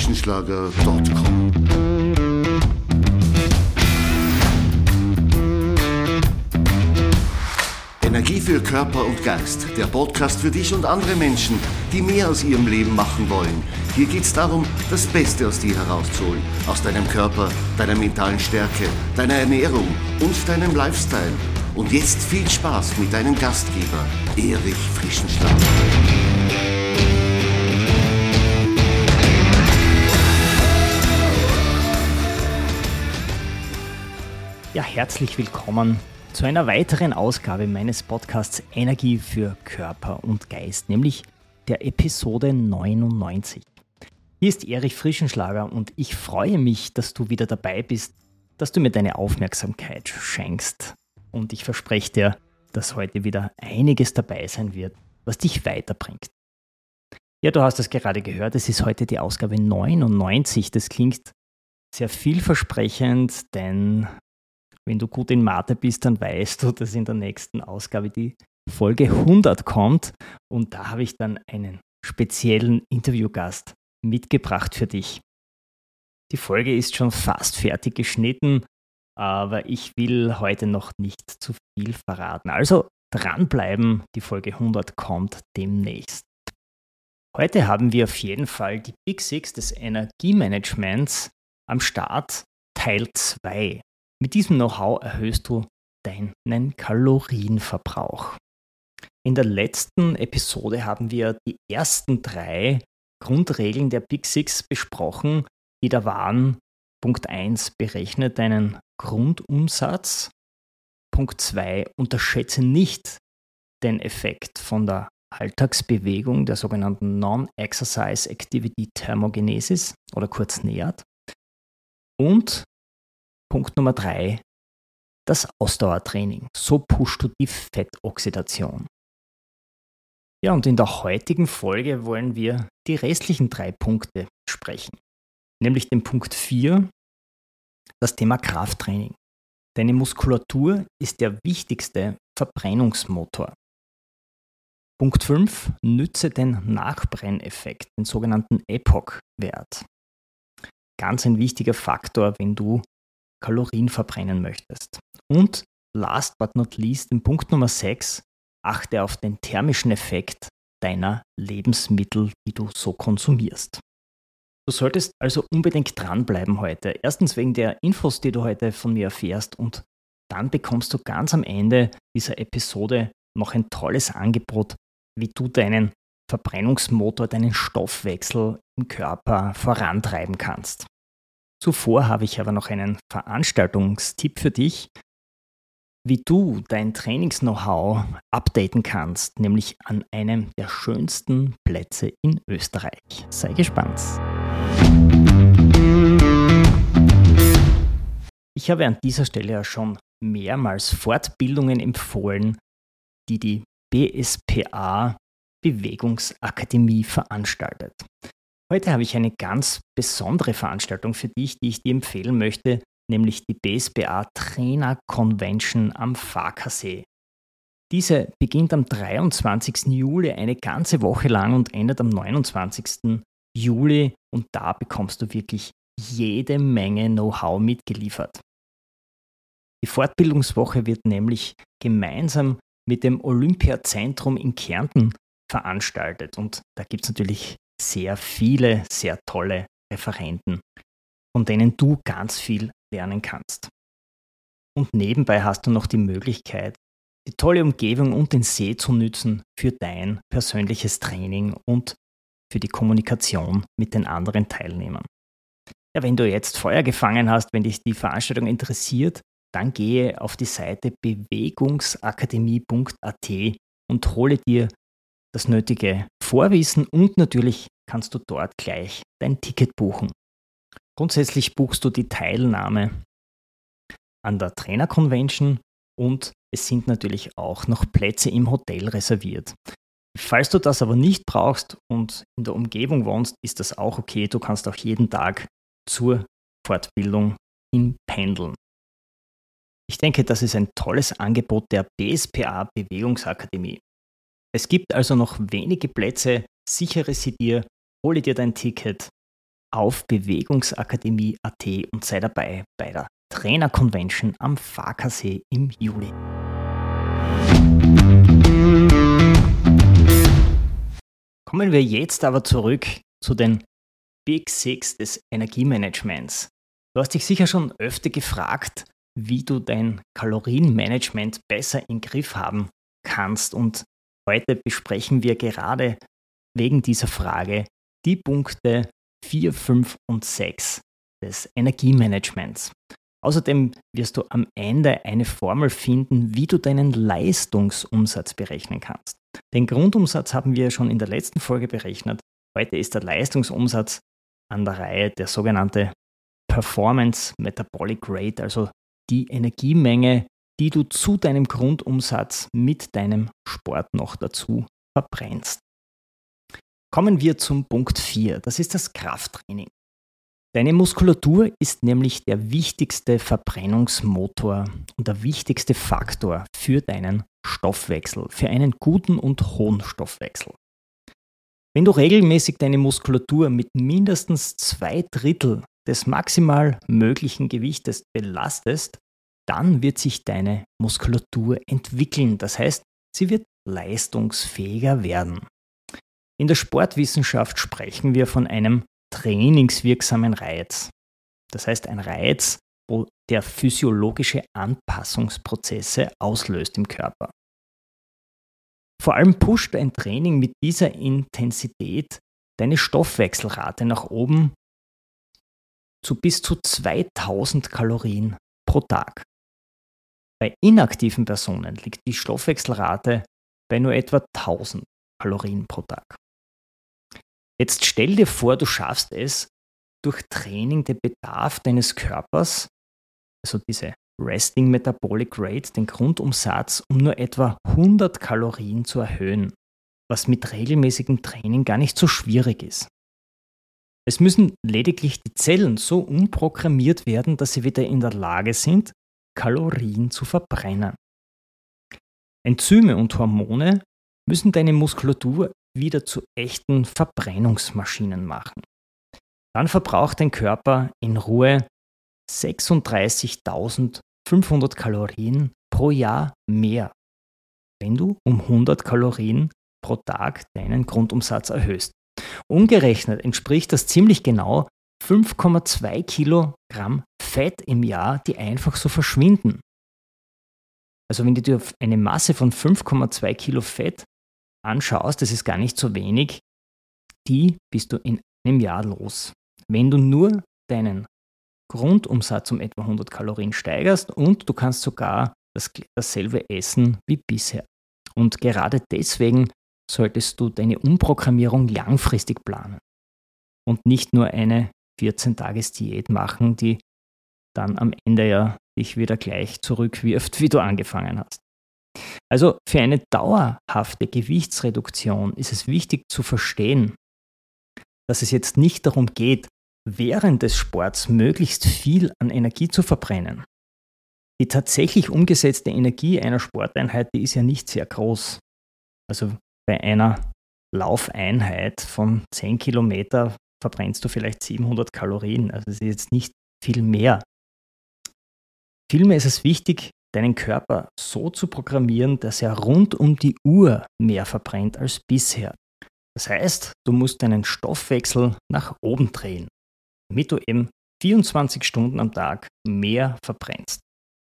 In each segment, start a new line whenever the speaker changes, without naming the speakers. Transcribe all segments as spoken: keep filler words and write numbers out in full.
frischenschlager punkt com. Energie für Körper und Geist. Der Podcast für dich und andere Menschen, die mehr aus ihrem Leben machen wollen. Hier geht es darum, das Beste aus dir herauszuholen. Aus deinem Körper, deiner mentalen Stärke, deiner Ernährung und deinem Lifestyle. Und jetzt viel Spaß mit deinem Gastgeber, Erich Frischenschlager.
Ja, herzlich willkommen zu einer weiteren Ausgabe meines Podcasts Energie für Körper und Geist, nämlich der Episode neunundneunzig. Hier ist Erich Frischenschlager und ich freue mich, dass du wieder dabei bist, dass du mir deine Aufmerksamkeit schenkst. Und ich verspreche dir, dass heute wieder einiges dabei sein wird, was dich weiterbringt. Ja, du hast es gerade gehört, es ist heute die Ausgabe neunundneunzig. Das klingt sehr vielversprechend, denn wenn du gut in Mathe bist, dann weißt du, dass in der nächsten Ausgabe die Folge hundert kommt. Und da habe ich dann einen speziellen Interviewgast mitgebracht für dich. Die Folge ist schon fast fertig geschnitten, aber ich will heute noch nicht zu viel verraten. Also dranbleiben, die Folge hundert kommt demnächst. Heute haben wir auf jeden Fall die Big Six des Energiemanagements am Start, Teil zwei. Mit diesem Know-how erhöhst du deinen Kalorienverbrauch. In der letzten Episode haben wir die ersten drei Grundregeln der Big Six besprochen, die da waren: Punkt eins, berechne deinen Grundumsatz. Punkt zwei, unterschätze nicht den Effekt von der Alltagsbewegung, der sogenannten Non-Exercise Activity Thermogenesis oder kurz NEAT. Und Punkt Nummer drei, das Ausdauertraining. So pushst du die Fettoxidation. Ja, und in der heutigen Folge wollen wir die restlichen drei Punkte sprechen. Nämlich den Punkt vier, das Thema Krafttraining. Deine Muskulatur ist der wichtigste Verbrennungsmotor. Punkt fünf, nütze den Nachbrenneffekt, den sogenannten E P O C-Wert. Ganz ein wichtiger Faktor, wenn du Kalorien verbrennen möchtest. Und last but not least, in Punkt Nummer sechs, achte auf den thermischen Effekt deiner Lebensmittel, die du so konsumierst. Du solltest also unbedingt dranbleiben heute. Erstens wegen der Infos, die du heute von mir erfährst, und dann bekommst du ganz am Ende dieser Episode noch ein tolles Angebot, wie du deinen Verbrennungsmotor, deinen Stoffwechsel im Körper vorantreiben kannst. Zuvor habe ich aber noch einen Veranstaltungstipp für dich, wie du dein Trainings-Know-how updaten kannst, nämlich an einem der schönsten Plätze in Österreich. Sei gespannt. Ich habe an dieser Stelle ja schon mehrmals Fortbildungen empfohlen, die die B S P A Bewegungsakademie veranstaltet. Heute habe ich eine ganz besondere Veranstaltung für dich, die ich dir empfehlen möchte, nämlich die B S P A Trainer Convention am Farkasee. Diese beginnt am dreiundzwanzigsten Juli eine ganze Woche lang und endet am neunundzwanzigsten Juli, und da bekommst du wirklich jede Menge Know-how mitgeliefert. Die Fortbildungswoche wird nämlich gemeinsam mit dem Olympiazentrum in Kärnten veranstaltet, und da gibt es natürlich sehr viele, sehr tolle Referenten, von denen du ganz viel lernen kannst. Und nebenbei hast du noch die Möglichkeit, die tolle Umgebung und den See zu nützen für dein persönliches Training und für die Kommunikation mit den anderen Teilnehmern. Ja, wenn du jetzt Feuer gefangen hast, wenn dich die Veranstaltung interessiert, dann gehe auf die Seite bewegungsakademie punkt a t und hole dir das nötige Vorwissen, und natürlich kannst du dort gleich dein Ticket buchen. Grundsätzlich buchst du die Teilnahme an der Trainer Convention, und es sind natürlich auch noch Plätze im Hotel reserviert. Falls du das aber nicht brauchst und in der Umgebung wohnst, ist das auch okay. Du kannst auch jeden Tag zur Fortbildung hinpendeln. Ich denke, das ist ein tolles Angebot der B S P A Bewegungsakademie. Es gibt also noch wenige Plätze, sichere sie dir, hole dir dein Ticket auf bewegungsakademie punkt a t und sei dabei bei der Trainer Convention am Farkasee im Juli. Kommen wir jetzt aber zurück zu den Big Six des Energiemanagements. Du hast dich sicher schon öfter gefragt, wie du dein Kalorienmanagement besser im Griff haben kannst. Und heute besprechen wir gerade wegen dieser Frage die Punkte vier, fünf und sechs des Energiemanagements. Außerdem wirst du am Ende eine Formel finden, wie du deinen Leistungsumsatz berechnen kannst. Den Grundumsatz haben wir schon in der letzten Folge berechnet. Heute ist der Leistungsumsatz an der Reihe, der sogenannte Performance Metabolic Rate, also die Energiemenge, die du zu deinem Grundumsatz mit deinem Sport noch dazu verbrennst. Kommen wir zum Punkt vier, das ist das Krafttraining. Deine Muskulatur ist nämlich der wichtigste Verbrennungsmotor und der wichtigste Faktor für deinen Stoffwechsel, für einen guten und hohen Stoffwechsel. Wenn du regelmäßig deine Muskulatur mit mindestens zwei Drittel des maximal möglichen Gewichtes belastest, dann wird sich deine Muskulatur entwickeln. Das heißt, sie wird leistungsfähiger werden. In der Sportwissenschaft sprechen wir von einem trainingswirksamen Reiz. Das heißt, ein Reiz, wo der physiologische Anpassungsprozesse auslöst im Körper. Vor allem pusht ein Training mit dieser Intensität deine Stoffwechselrate nach oben zu bis zu zweitausend Kalorien pro Tag. Bei inaktiven Personen liegt die Stoffwechselrate bei nur etwa tausend Kalorien pro Tag. Jetzt stell dir vor, du schaffst es, durch Training den Bedarf deines Körpers, also diese Resting Metabolic Rate, den Grundumsatz, um nur etwa hundert Kalorien zu erhöhen, was mit regelmäßigem Training gar nicht so schwierig ist. Es müssen lediglich die Zellen so umprogrammiert werden, dass sie wieder in der Lage sind, Kalorien zu verbrennen. Enzyme und Hormone müssen deine Muskulatur wieder zu echten Verbrennungsmaschinen machen. Dann verbraucht dein Körper in Ruhe sechsunddreißigtausendfünfhundert Kalorien pro Jahr mehr, wenn du um hundert Kalorien pro Tag deinen Grundumsatz erhöhst. Umgerechnet entspricht das ziemlich genau fünf Komma zwei Kilogramm Fett im Jahr, die einfach so verschwinden. Also wenn du dir eine Masse von fünf Komma zwei Kilo Fett anschaust, das ist gar nicht so wenig, die bist du in einem Jahr los. Wenn du nur deinen Grundumsatz um etwa hundert Kalorien steigerst und du kannst sogar das, dasselbe essen wie bisher. Und gerade deswegen solltest du deine Umprogrammierung langfristig planen und nicht nur eine vierzehn-Tages-Diät machen, die dann am Ende ja dich wieder gleich zurückwirft, wie du angefangen hast. Also für eine dauerhafte Gewichtsreduktion ist es wichtig zu verstehen, dass es jetzt nicht darum geht, während des Sports möglichst viel an Energie zu verbrennen. Die tatsächlich umgesetzte Energie einer Sporteinheit, die ist ja nicht sehr groß. Also bei einer Laufeinheit von zehn Kilometer verbrennst du vielleicht siebenhundert Kalorien. Also es ist jetzt nicht viel mehr. Vielmehr ist es wichtig, deinen Körper so zu programmieren, dass er rund um die Uhr mehr verbrennt als bisher. Das heißt, du musst deinen Stoffwechsel nach oben drehen, damit du eben vierundzwanzig Stunden am Tag mehr verbrennst.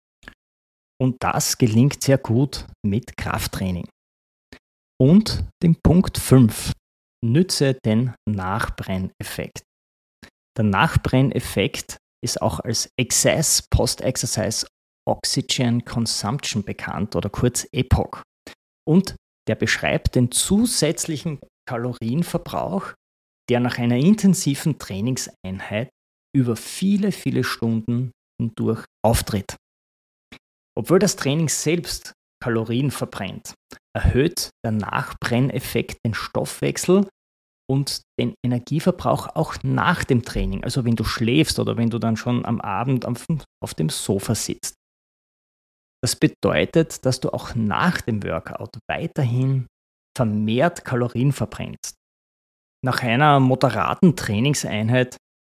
Und das gelingt sehr gut mit Krafttraining. Und dem Punkt fünf. Nütze den Nachbrenneffekt. Der Nachbrenneffekt ist auch als Excess Post-Exercise Oxygen Consumption bekannt oder kurz E P O C. Und der beschreibt den zusätzlichen Kalorienverbrauch, der nach einer intensiven Trainingseinheit über viele, viele Stunden hindurch auftritt. Obwohl das Training selbst Kalorien verbrennt, erhöht der Nachbrenneffekt den Stoffwechsel und den Energieverbrauch auch nach dem Training, also wenn du schläfst oder wenn du dann schon am Abend auf dem Sofa sitzt. Das bedeutet, dass du auch nach dem Workout weiterhin vermehrt Kalorien verbrennst. Nach einer moderaten Trainingseinheit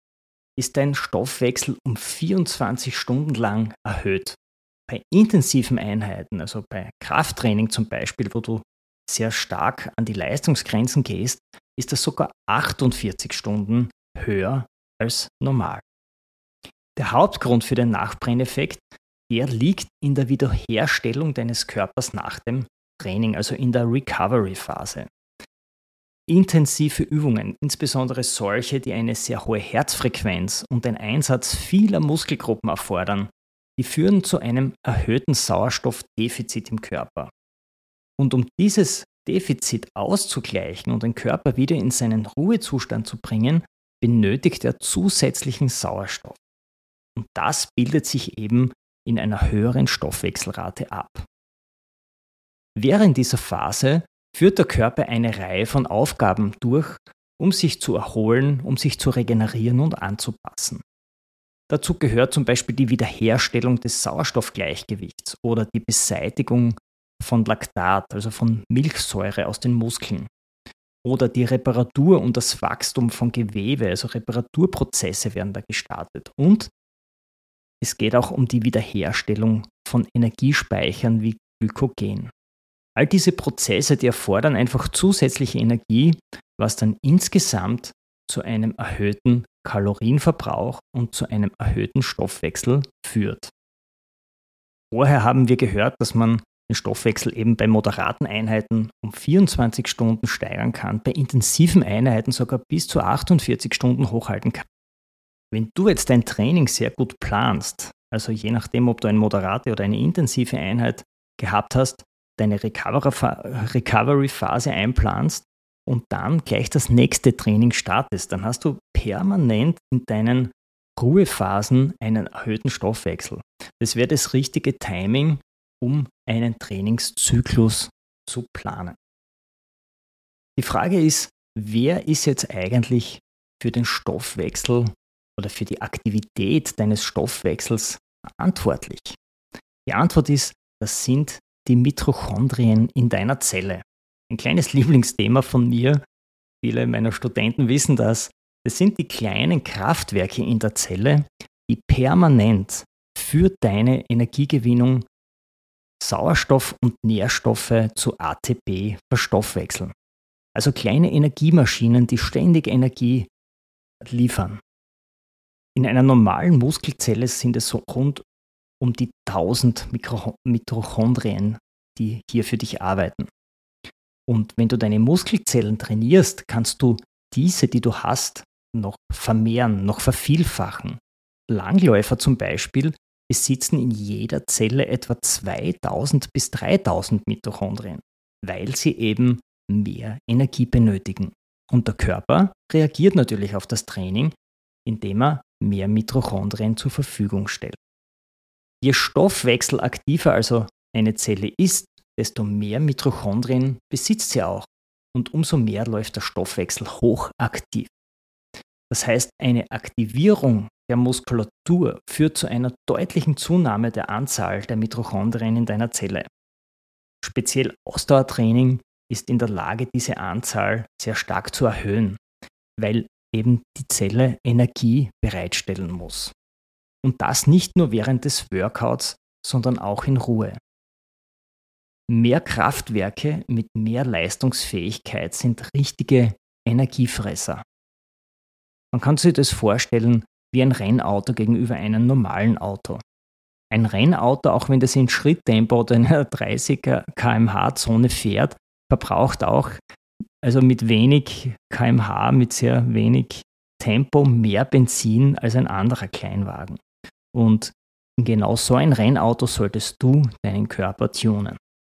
ist dein Stoffwechsel um vierundzwanzig Stunden lang erhöht. Bei intensiven Einheiten, also bei Krafttraining zum Beispiel, wo du sehr stark an die Leistungsgrenzen gehst, ist das sogar achtundvierzig Stunden höher als normal. Der Hauptgrund für den Nachbrenneffekt, der liegt in der Wiederherstellung deines Körpers nach dem Training, also in der Recovery-Phase. Intensive Übungen, insbesondere solche, die eine sehr hohe Herzfrequenz und den Einsatz vieler Muskelgruppen erfordern, die führen zu einem erhöhten Sauerstoffdefizit im Körper. Und um dieses Defizit auszugleichen und den Körper wieder in seinen Ruhezustand zu bringen, benötigt er zusätzlichen Sauerstoff. Und das bildet sich eben in einer höheren Stoffwechselrate ab. Während dieser Phase führt der Körper eine Reihe von Aufgaben durch, um sich zu erholen, um sich zu regenerieren und anzupassen. Dazu gehört zum Beispiel die Wiederherstellung des Sauerstoffgleichgewichts oder die Beseitigung von Laktat, also von Milchsäure aus den Muskeln. Oder die Reparatur und das Wachstum von Gewebe, also Reparaturprozesse werden da gestartet. Und es geht auch um die Wiederherstellung von Energiespeichern wie Glykogen. All diese Prozesse, die erfordern einfach zusätzliche Energie, was dann insgesamt zu einem erhöhten Kalorienverbrauch und zu einem erhöhten Stoffwechsel führt. Vorher haben wir gehört, dass man den Stoffwechsel eben bei moderaten Einheiten um vierundzwanzig Stunden steigern kann, bei intensiven Einheiten sogar bis zu achtundvierzig Stunden hochhalten kann. Wenn du jetzt dein Training sehr gut planst, also je nachdem, ob du eine moderate oder eine intensive Einheit gehabt hast, deine Recovery-Phase einplanst und dann gleich das nächste Training startest, dann hast du permanent in deinen Ruhephasen einen erhöhten Stoffwechsel. Das wäre das richtige Timing, um einen Trainingszyklus zu planen. Die Frage ist, wer ist jetzt eigentlich für den Stoffwechsel oder für die Aktivität deines Stoffwechsels verantwortlich? Die Antwort ist, das sind die Mitochondrien in deiner Zelle. Ein kleines Lieblingsthema von mir, viele meiner Studenten wissen das, das sind die kleinen Kraftwerke in der Zelle, die permanent für deine Energiegewinnung Sauerstoff und Nährstoffe zu A T P verstoffwechseln. Also kleine Energiemaschinen, die ständig Energie liefern. In einer normalen Muskelzelle sind es so rund um die tausend Mikro- Mitochondrien, die hier für dich arbeiten. Und wenn du deine Muskelzellen trainierst, kannst du diese, die du hast, noch vermehren, noch vervielfachen. Langläufer zum Beispiel besitzen in jeder Zelle etwa zweitausend bis dreitausend Mitochondrien, weil sie eben mehr Energie benötigen. Und der Körper reagiert natürlich auf das Training, indem er mehr Mitochondrien zur Verfügung stellt. Je stoffwechselaktiver also eine Zelle ist, desto mehr Mitochondrien besitzt sie auch und umso mehr läuft der Stoffwechsel hochaktiv. Das heißt, eine Aktivierung der Muskulatur führt zu einer deutlichen Zunahme der Anzahl der Mitochondrien in deiner Zelle. Speziell Ausdauertraining ist in der Lage, diese Anzahl sehr stark zu erhöhen, weil eben die Zelle Energie bereitstellen muss. Und das nicht nur während des Workouts, sondern auch in Ruhe. Mehr Kraftwerke mit mehr Leistungsfähigkeit sind richtige Energiefresser. Man kann sich das vorstellen wie ein Rennauto gegenüber einem normalen Auto. Ein Rennauto, auch wenn das in Schritttempo oder in einer dreißig Kilometer pro Stunde Zone fährt, verbraucht auch, also mit wenig Kilometer pro Stunde, mit sehr wenig Tempo mehr Benzin als ein anderer Kleinwagen. Und in genau so ein Rennauto solltest du deinen Körper tunen.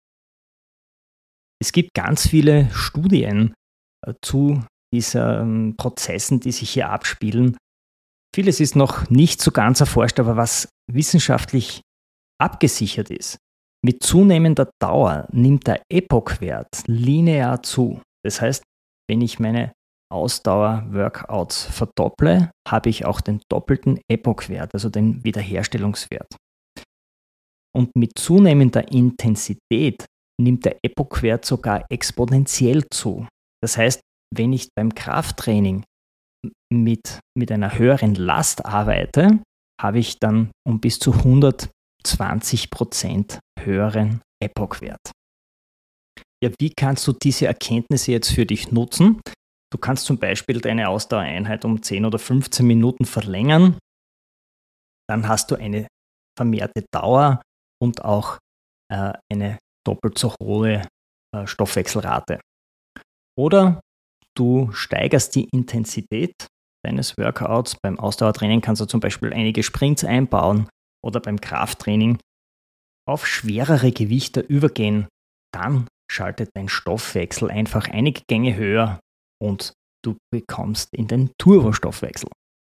Es gibt ganz viele Studien äh, zu diesen Prozessen, die sich hier abspielen. Vieles ist noch nicht so ganz erforscht, aber was wissenschaftlich abgesichert ist. Mit zunehmender Dauer nimmt der Epoch-Wert linear zu. Das heißt, wenn ich meine Ausdauer-Workouts verdopple, habe ich auch den doppelten Epoch-Wert, also den Wiederherstellungswert. Und mit zunehmender Intensität nimmt der Epoch-Wert sogar exponentiell zu. Das heißt, wenn ich beim Krafttraining mit, mit einer höheren Last arbeite, habe ich dann um bis zu hundertzwanzig Prozent höheren A P O C-Wert. Ja, wie kannst du diese Erkenntnisse jetzt für dich nutzen? Du kannst zum Beispiel deine Ausdauereinheit um zehn oder fünfzehn Minuten verlängern. Dann hast du eine vermehrte Dauer und auch äh, eine doppelt so hohe äh, Stoffwechselrate. Oder du steigerst die Intensität deines Workouts. Beim Ausdauertraining kannst du zum Beispiel einige Sprints einbauen oder beim Krafttraining auf schwerere Gewichte übergehen. Dann schaltet dein Stoffwechsel einfach einige Gänge höher und du bekommst in den Turbostoffwechsel.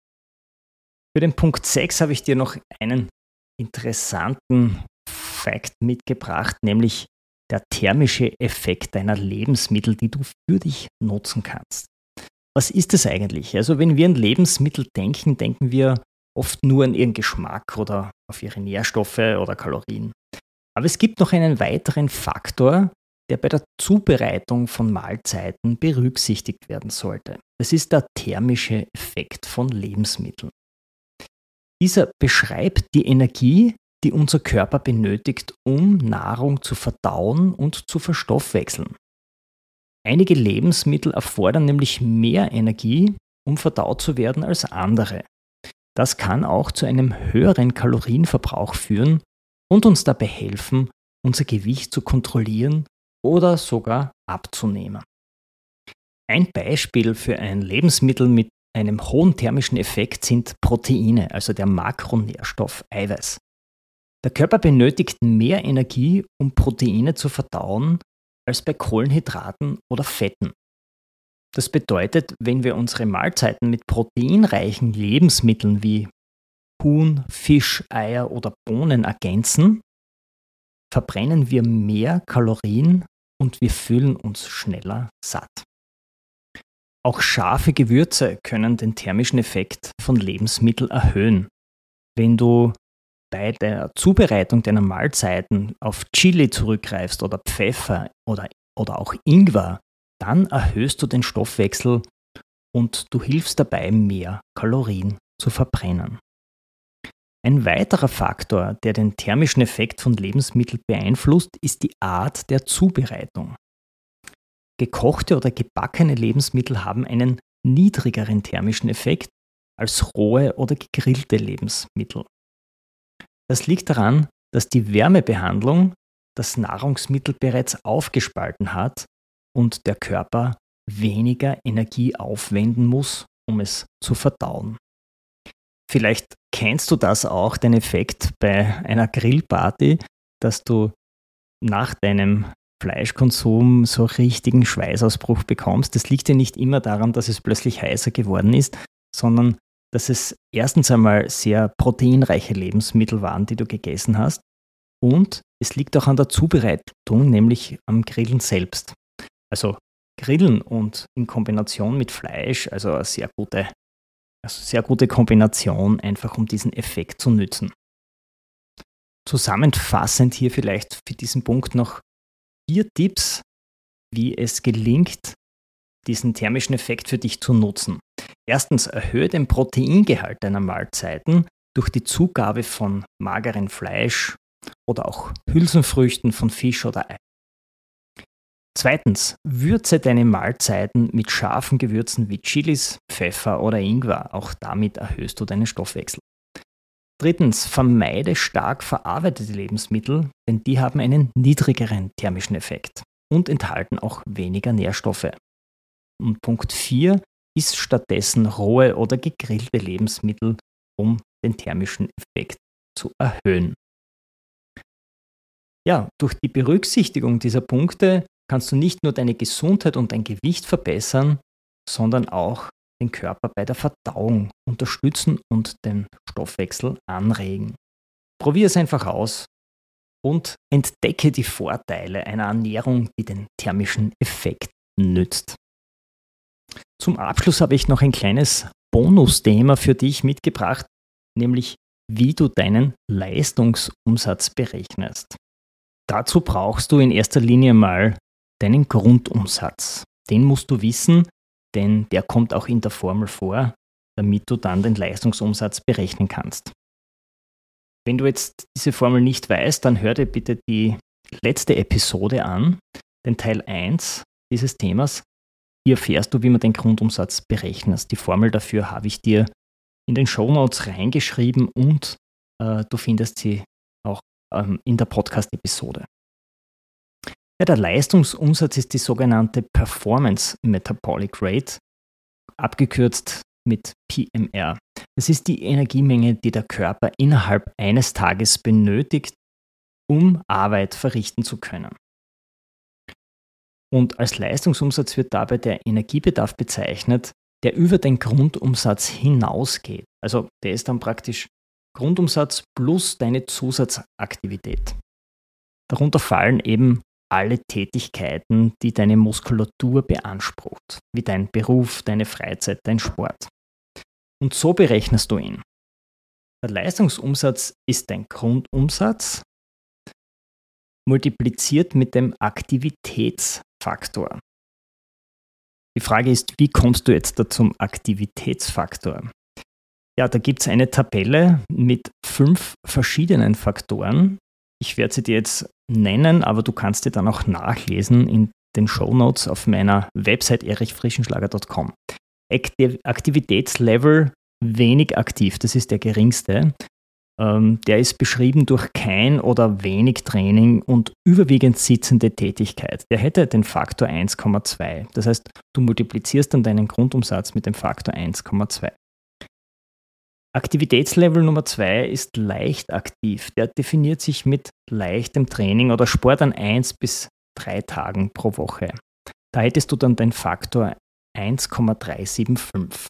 Für den Punkt sechs habe ich dir noch einen interessanten Fakt mitgebracht, nämlich der thermische Effekt deiner Lebensmittel, die du für dich nutzen kannst. Was ist es eigentlich? Also wenn wir an Lebensmittel denken, denken wir oft nur an ihren Geschmack oder auf ihre Nährstoffe oder Kalorien. Aber es gibt noch einen weiteren Faktor, der bei der Zubereitung von Mahlzeiten berücksichtigt werden sollte. Das ist der thermische Effekt von Lebensmitteln. Dieser beschreibt die Energie, die unser Körper benötigt, um Nahrung zu verdauen und zu verstoffwechseln. Einige Lebensmittel erfordern nämlich mehr Energie, um verdaut zu werden, als andere. Das kann auch zu einem höheren Kalorienverbrauch führen und uns dabei helfen, unser Gewicht zu kontrollieren oder sogar abzunehmen. Ein Beispiel für ein Lebensmittel mit einem hohen thermischen Effekt sind Proteine, also der Makronährstoff Eiweiß. Der Körper benötigt mehr Energie, um Proteine zu verdauen, als bei Kohlenhydraten oder Fetten. Das bedeutet, wenn wir unsere Mahlzeiten mit proteinreichen Lebensmitteln wie Huhn, Fisch, Eier oder Bohnen ergänzen, verbrennen wir mehr Kalorien und wir fühlen uns schneller satt. Auch scharfe Gewürze können den thermischen Effekt von Lebensmitteln erhöhen. Wenn du bei der Zubereitung deiner Mahlzeiten auf Chili zurückgreifst oder Pfeffer oder, oder auch Ingwer, dann erhöhst du den Stoffwechsel und du hilfst dabei, mehr Kalorien zu verbrennen. Ein weiterer Faktor, der den thermischen Effekt von Lebensmitteln beeinflusst, ist die Art der Zubereitung. Gekochte oder gebackene Lebensmittel haben einen niedrigeren thermischen Effekt als rohe oder gegrillte Lebensmittel. Das liegt daran, dass die Wärmebehandlung das Nahrungsmittel bereits aufgespalten hat und der Körper weniger Energie aufwenden muss, um es zu verdauen. Vielleicht kennst du das auch, den Effekt bei einer Grillparty, dass du nach deinem Fleischkonsum so richtigen Schweißausbruch bekommst. Das liegt ja nicht immer daran, dass es plötzlich heißer geworden ist, sondern dass es erstens einmal sehr proteinreiche Lebensmittel waren, die du gegessen hast. Und es liegt auch an der Zubereitung, nämlich am Grillen selbst. Also Grillen und in Kombination mit Fleisch, also eine sehr gute, also sehr gute Kombination, einfach um diesen Effekt zu nützen. Zusammenfassend hier vielleicht für diesen Punkt noch vier Tipps, wie es gelingt, diesen thermischen Effekt für dich zu nutzen. Erstens, erhöhe den Proteingehalt deiner Mahlzeiten durch die Zugabe von magerem Fleisch oder auch Hülsenfrüchten von Fisch oder Ei. Zweitens, würze deine Mahlzeiten mit scharfen Gewürzen wie Chilis, Pfeffer oder Ingwer. Auch damit erhöhst du deinen Stoffwechsel. Drittens, vermeide stark verarbeitete Lebensmittel, denn die haben einen niedrigeren thermischen Effekt und enthalten auch weniger Nährstoffe. Und Punkt vier, iss stattdessen rohe oder gegrillte Lebensmittel, um den thermischen Effekt zu erhöhen. Ja, durch die Berücksichtigung dieser Punkte kannst du nicht nur deine Gesundheit und dein Gewicht verbessern, sondern auch den Körper bei der Verdauung unterstützen und den Stoffwechsel anregen. Probier es einfach aus und entdecke die Vorteile einer Ernährung, die den thermischen Effekt nützt. Zum Abschluss habe ich noch ein kleines Bonusthema für dich mitgebracht, nämlich wie du deinen Leistungsumsatz berechnest. Dazu brauchst du in erster Linie mal deinen Grundumsatz. Den musst du wissen, denn der kommt auch in der Formel vor, damit du dann den Leistungsumsatz berechnen kannst. Wenn du jetzt diese Formel nicht weißt, dann hör dir bitte die letzte Episode an, den Teil eins dieses Themas. Hier erfährst du, wie man den Grundumsatz berechnet. Die Formel dafür habe ich dir in den Shownotes reingeschrieben und äh, du findest sie auch ähm, in der Podcast-Episode. Ja, der Leistungsumsatz ist die sogenannte Performance Metabolic Rate, abgekürzt mit P M R. Das ist die Energiemenge, die der Körper innerhalb eines Tages benötigt, um Arbeit verrichten zu können. Und als Leistungsumsatz wird dabei der Energiebedarf bezeichnet, der über den Grundumsatz hinausgeht. Also der ist dann praktisch Grundumsatz plus deine Zusatzaktivität. Darunter fallen eben alle Tätigkeiten, die deine Muskulatur beansprucht, wie dein Beruf, deine Freizeit, dein Sport. Und so berechnest du ihn. Der Leistungsumsatz ist dein Grundumsatz, multipliziert mit dem Aktivitätsfaktor. Die Frage ist, wie kommst du jetzt da zum Aktivitätsfaktor? Ja, da gibt es eine Tabelle mit fünf verschiedenen Faktoren. Ich werde sie dir jetzt nennen, aber du kannst dir dann auch nachlesen in den Shownotes auf meiner Website erich frischenschlager punkt com. Aktivitätslevel wenig aktiv, das ist der geringste. Ähm, der ist beschrieben durch kein oder wenig Training und überwiegend sitzende Tätigkeit. Der hätte den Faktor eins Komma zwei. Das heißt, du multiplizierst dann deinen Grundumsatz mit dem Faktor eins Komma zwei. Aktivitätslevel Nummer zwei ist leicht aktiv. Der definiert sich mit leichtem Training oder Sport an eins bis drei Tagen pro Woche. Da hättest du dann den Faktor eins Komma drei sieben fünf.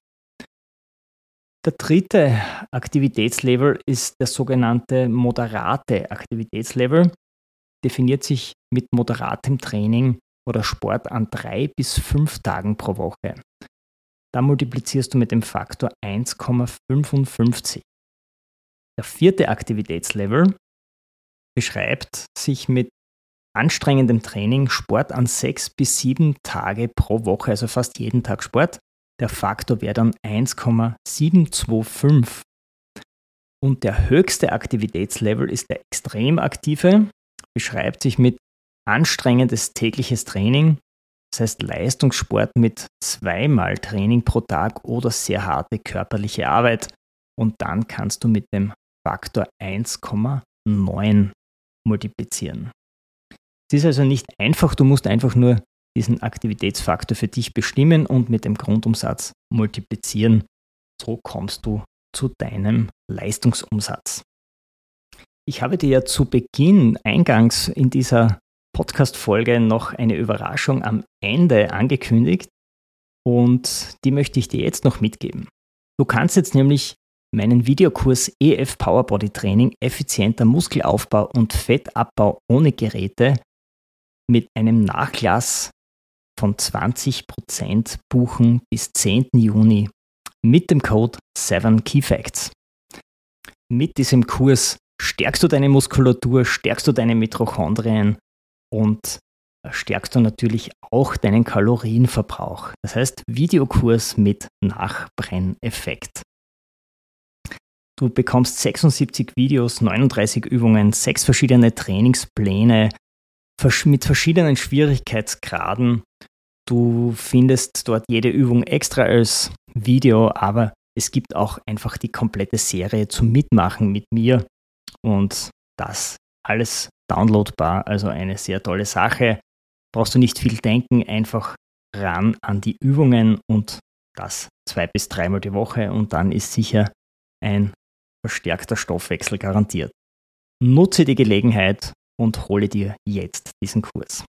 Der dritte Aktivitätslevel ist der sogenannte moderate Aktivitätslevel. Definiert sich mit moderatem Training oder Sport an drei bis fünf Tagen pro Woche. Da multiplizierst du mit dem Faktor eins Komma fünfundfünfzig. Der vierte Aktivitätslevel beschreibt sich mit anstrengendem Training Sport an sechs bis sieben Tage pro Woche, also fast jeden Tag Sport. Der Faktor wäre dann eins Komma siebenhundertfünfundzwanzig. Und der höchste Aktivitätslevel ist der extrem aktive, beschreibt sich mit anstrengendes tägliches Training, das heißt Leistungssport mit zweimal Training pro Tag oder sehr harte körperliche Arbeit. Und dann kannst du mit dem Faktor eins Komma neun multiplizieren. Es ist also nicht einfach, du musst einfach nur diesen Aktivitätsfaktor für dich bestimmen und mit dem Grundumsatz multiplizieren. So kommst du zu deinem Leistungsumsatz. Ich habe dir ja zu Beginn eingangs in dieser Podcast-Folge noch eine Überraschung am Ende angekündigt und die möchte ich dir jetzt noch mitgeben. Du kannst jetzt nämlich meinen Videokurs E F Power Body Training, effizienter Muskelaufbau und Fettabbau ohne Geräte mit einem Nachlass von zwanzig Prozent buchen bis zehnten Juni mit dem Code seven Key Facts. Mit diesem Kurs stärkst du deine Muskulatur, stärkst du deine Mitochondrien und stärkst du natürlich auch deinen Kalorienverbrauch. Das heißt, Videokurs mit Nachbrenneffekt. Du bekommst sechsundsiebzig Videos, neununddreißig Übungen, sechs verschiedene Trainingspläne mit verschiedenen Schwierigkeitsgraden. Du findest dort jede Übung extra als Video, aber es gibt auch einfach die komplette Serie zum Mitmachen mit mir und das alles downloadbar, also eine sehr tolle Sache. Brauchst du nicht viel denken, einfach ran an die Übungen und das zwei bis dreimal die Woche und dann ist sicher ein verstärkter Stoffwechsel garantiert. Nutze die Gelegenheit und hole dir jetzt diesen Kurs.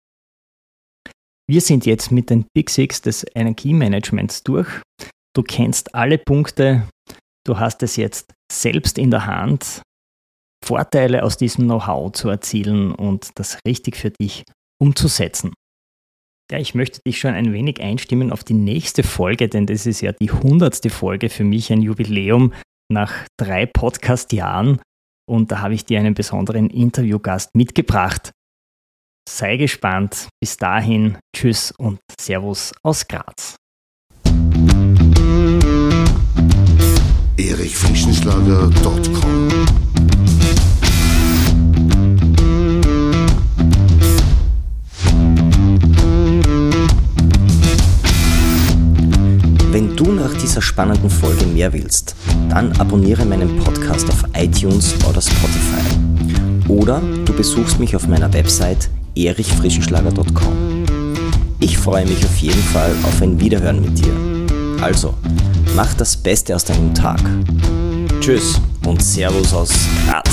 Wir sind jetzt mit den Big Six des Energiemanagements durch. Du kennst alle Punkte, du hast es jetzt selbst in der Hand, Vorteile aus diesem Know-how zu erzielen und das richtig für dich umzusetzen. Ja, ich möchte dich schon ein wenig einstimmen auf die nächste Folge, denn das ist ja die hundertste Folge für mich, ein Jubiläum nach drei Podcast-Jahren und da habe ich dir einen besonderen Interviewgast mitgebracht. Sei gespannt. Bis dahin, tschüss und Servus aus Graz.
erichfrischenschlager punkt com.
Wenn du nach dieser spannenden Folge mehr willst, dann abonniere meinen Podcast auf iTunes oder Spotify. Oder du besuchst mich auf meiner Website erichfrischenschlager punkt com. Ich freue mich auf jeden Fall auf ein Wiederhören mit dir. Also, mach das Beste aus deinem Tag. Tschüss und Servus aus Graz.